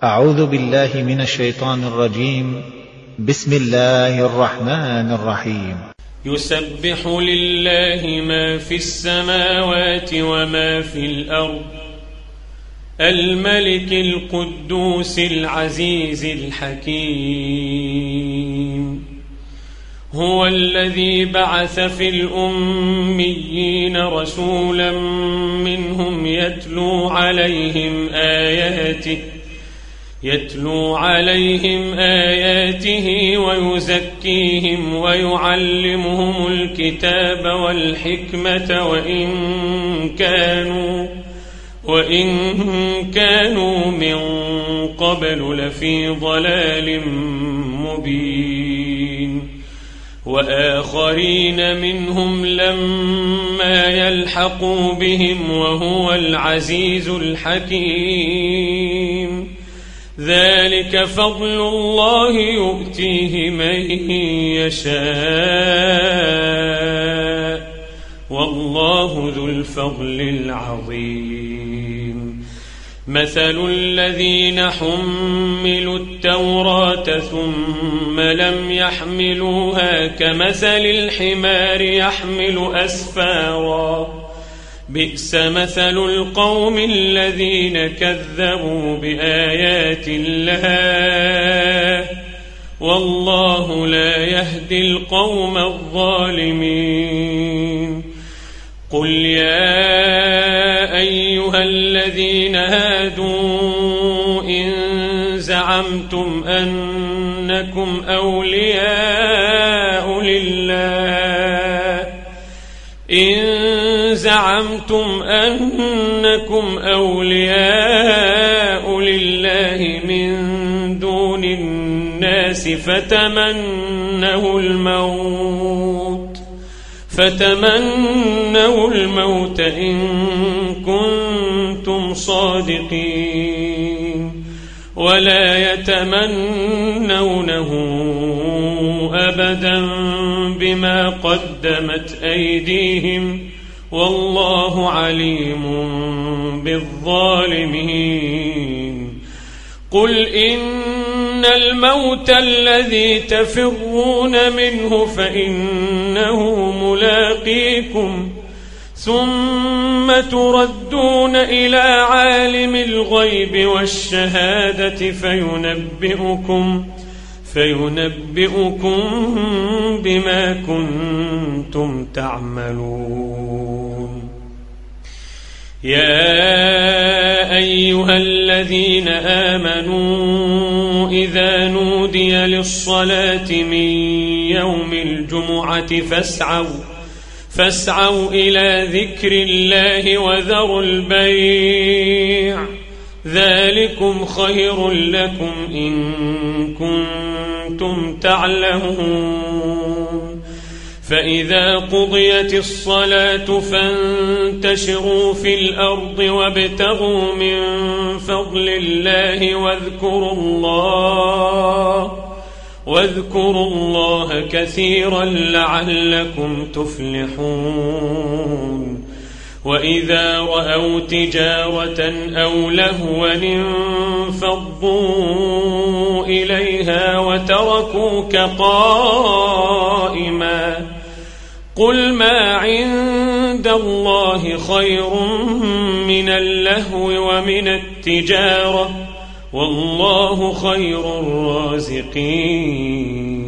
أعوذ بالله من الشيطان الرجيم. بسم الله الرحمن الرحيم. يسبح لله ما في السماوات وما في الأرض، الملك القدوس العزيز الحكيم. هو الذي بعث في الأميين رسولا منهم يتلو عليهم آياته ويزكيهم ويعلمهم الكتاب والحكمة وإن كانوا من قبل لفي ضلال مبين. وآخرين منهم لما يلحقوا بهم وهو العزيز الحكيم. ذلك فضل الله يؤتيه من يشاء، والله ذو الفضل العظيم. مثل الذين حملوا التوراة ثم لم يحملوها كمثل الحمار يحمل أسفارا، بئس مثل القوم الذين كذبوا بآيات الله، والله لا يهدي القوم الظالمين. قل يا أيها الذين هادوا إن زعمتم أنكم أولياء لله من دون الناس فتمنوا الموت إن كنتم صادقين، ولا يتمنونه أبدا بما قدمت أيديهم، والله عليم بالظالمين. قل إن الموت الذي تفرون منه فإنه ملاقيكم، ثم تردون إلى عالم الغيب والشهادة فينبئكم بما كنتم تعملون. يا أيها الذين آمنوا إذا نودي للصلاة من يوم الجمعة فاسعوا إلى ذكر الله وذروا البيع، ذلكم خير لكم إن كنتم تعلمون. فإذا قضيت الصلاة فانتشروا في الأرض وابتغوا من فضل الله واذكروا الله كثيرا لعلكم تفلحون. وإذا رأوا تجارة أو لهوا انفضوا إليها وتركوك قائما. قل ما عند الله خير من اللهو ومن التجارة، والله خير الرازقين.